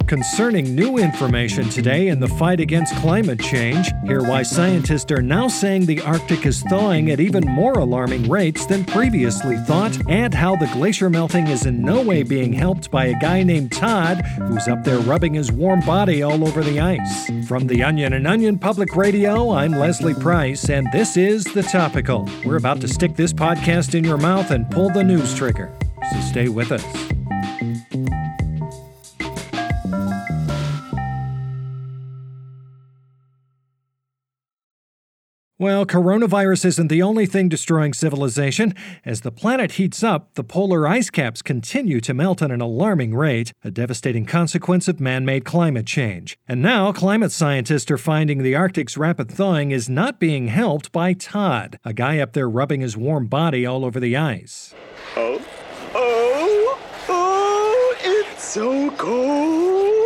concerning new information today in the fight against climate change. Hear why scientists are now saying the Arctic is thawing at even more alarming rates than previously thought, and how the glacier melting is in no way being helped by a guy named Todd who's up there rubbing his warm body all over the ice. From The Onion and Onion Public Radio, I'm Leslie Price, and this is The Topical. We're about to stick this podcast in your mouth and pull the news trigger, so stay with us. Well, coronavirus isn't the only thing destroying civilization. As the planet heats up, the polar ice caps continue to melt at an alarming rate, a devastating consequence of man-made climate change. And now, climate scientists are finding the Arctic's rapid thawing is not being helped by Todd, a guy up there rubbing his warm body all over the ice. Oh, it's so cold.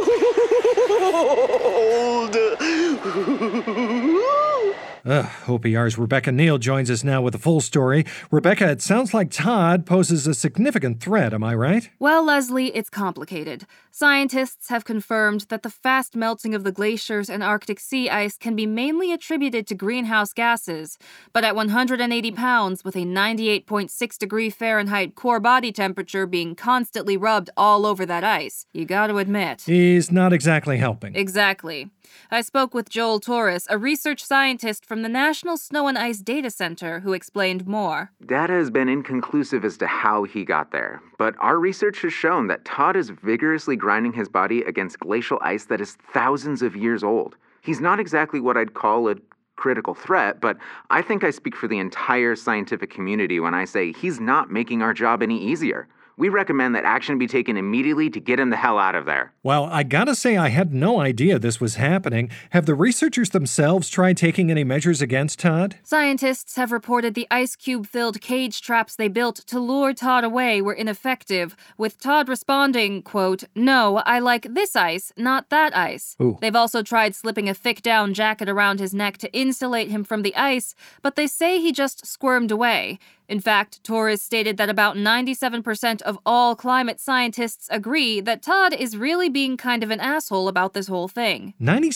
OPR's Rebecca Neal joins us now with the full story. Rebecca, it sounds like Todd poses a significant threat, am I right? Well, Leslie, it's complicated. Scientists have confirmed that the fast melting of the glaciers and Arctic sea ice can be mainly attributed to greenhouse gases. But at 180 pounds, with a 98.6 degree Fahrenheit core body temperature being constantly rubbed all over that ice, you gotta admit, he's not exactly helping. Exactly. I spoke with Joel Torres, a research scientist from the National Snow and Ice Data Center, who explained more. Data has been inconclusive as to how he got there, but our research has shown that Todd is vigorously grinding his body against glacial ice that is thousands of years old. He's not exactly what I'd call a critical threat, but I think I speak for the entire scientific community when I say he's not making our job any easier. We recommend that action be taken immediately to get him the hell out of there. Well, I gotta say I had no idea this was happening. Have the researchers themselves tried taking any measures against Todd? Scientists have reported the ice cube-filled cage traps they built to lure Todd away were ineffective, with Todd responding, quote, "No, I like this ice, not that ice." Ooh. They've also tried slipping a thick down jacket around his neck to insulate him from the ice, but they say he just squirmed away. In fact, Torres stated that about 97% of all climate scientists agree that Todd is really being kind of an asshole about this whole thing.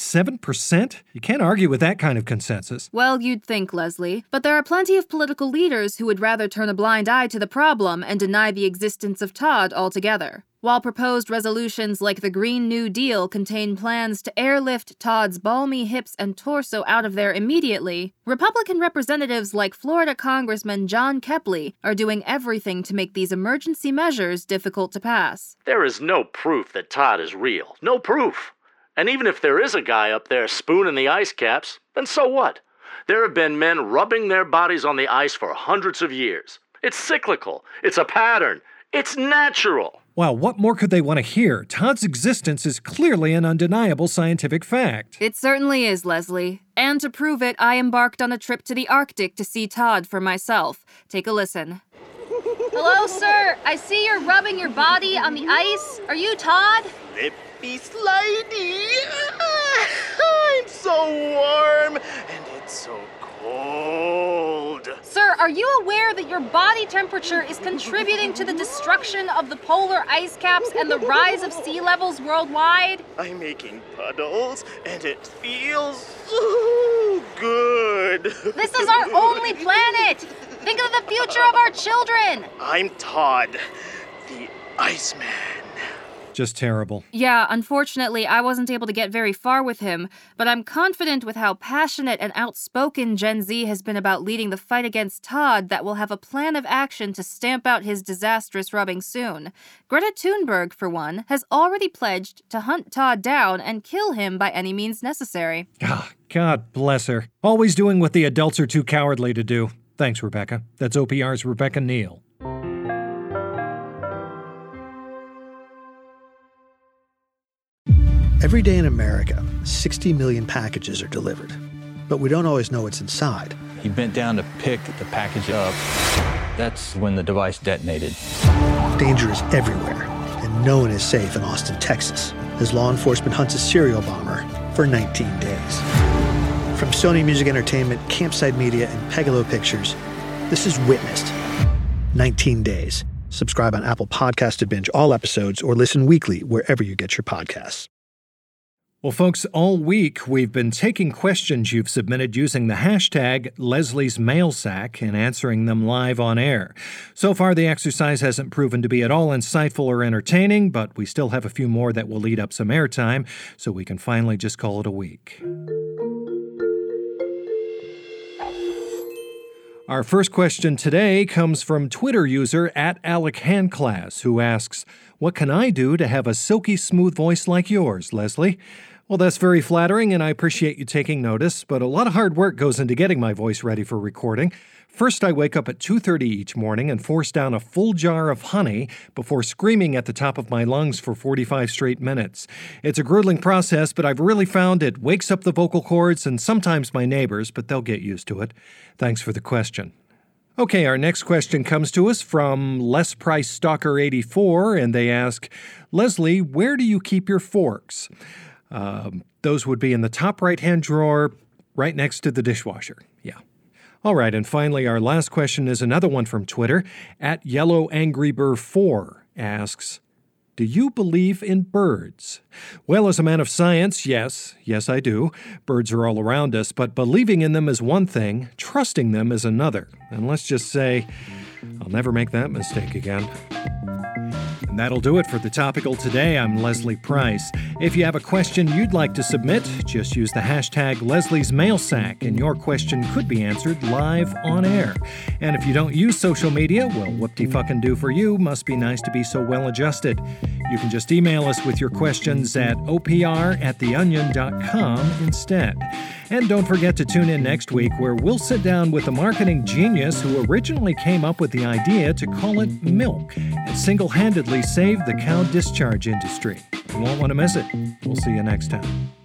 97%? You can't argue with that kind of consensus. Well, you'd think, Leslie. But there are plenty of political leaders who would rather turn a blind eye to the problem and deny the existence of Todd altogether. While proposed resolutions like the Green New Deal contain plans to airlift Todd's balmy hips and torso out of there immediately, Republican representatives like Florida Congressman John Kepley are doing everything to make these emergency measures difficult to pass. There is no proof that Todd is real. No proof. And even if there is a guy up there spooning the ice caps, then so what? There have been men rubbing their bodies on the ice for hundreds of years. It's cyclical. It's a pattern. It's natural. Wow, what more could they want to hear? Todd's existence is clearly an undeniable scientific fact. It certainly is, Leslie. And to prove it, I embarked on a trip to the Arctic to see Todd for myself. Take a listen. Hello, sir. I see you're rubbing your body on the ice. Are you Todd? Lippy slidey. I'm so warm and it's so cold. Sir, are you aware that your body temperature is contributing to the destruction of the polar ice caps and the rise of sea levels worldwide? I'm making puddles and it feels so good. This is our only planet. Think of the future of our children. I'm Todd, the Iceman. Just terrible. Yeah, unfortunately, I wasn't able to get very far with him, but I'm confident with how passionate and outspoken Gen Z has been about leading the fight against Todd that we'll have a plan of action to stamp out his disastrous rubbing soon. Greta Thunberg, for one, has already pledged to hunt Todd down and kill him by any means necessary. God bless her. Always doing what the adults are too cowardly to do. Thanks, Rebecca. That's OPR's Rebecca Neal. Every day in America, 60 million packages are delivered. But we don't always know what's inside. He bent down to pick the package up. That's when the device detonated. Danger is everywhere, and no one is safe in Austin, Texas, as law enforcement hunts a serial bomber for 19 days. From Sony Music Entertainment, Campside Media, and Pegalo Pictures, this is Witnessed. 19 Days. Subscribe on Apple Podcasts to binge all episodes or listen weekly wherever you get your podcasts. Well, folks, all week we've been taking questions you've submitted using the hashtag Leslie's Mail Sack and answering them live on air. So far, the exercise hasn't proven to be at all insightful or entertaining, but we still have a few more that will eat up some airtime, so we can finally just call it a week. Our first question today comes from Twitter user @AlecHandClass, who asks, "What can I do to have a silky smooth voice like yours, Leslie?" Well, that's very flattering, and I appreciate you taking notice, but a lot of hard work goes into getting my voice ready for recording. First, I wake up at 2:30 each morning and force down a full jar of honey before screaming at the top of my lungs for 45 straight minutes. It's a grueling process, but I've really found it wakes up the vocal cords and sometimes my neighbors, but they'll get used to it. Thanks for the question. Okay, our next question comes to us from Less Price Stalker 84, and they ask, "Leslie, where do you keep your forks?" Those would be in the top right-hand drawer right next to the dishwasher. Yeah. All right, and finally, our last question is another one from Twitter. @YellowAngryBur4 asks, "Do you believe in birds?" Well, as a man of science, yes, I do. Birds are all around us, but believing in them is one thing, trusting them is another. And let's just say, I'll never make that mistake again. And that'll do it for The Topical today. I'm Leslie Price. If you have a question you'd like to submit, just use the hashtag Leslie's Mail Sack, and your question could be answered live on air. And if you don't use social media, well, whoop-de-fucking-do for you. Must be nice to be so well-adjusted. You can just email us with your questions at opr@theonion.com instead. And don't forget to tune in next week, where we'll sit down with a marketing genius who originally came up with the idea to call it milk and single-handedly saved the cow discharge industry. You won't want to miss it. We'll see you next time.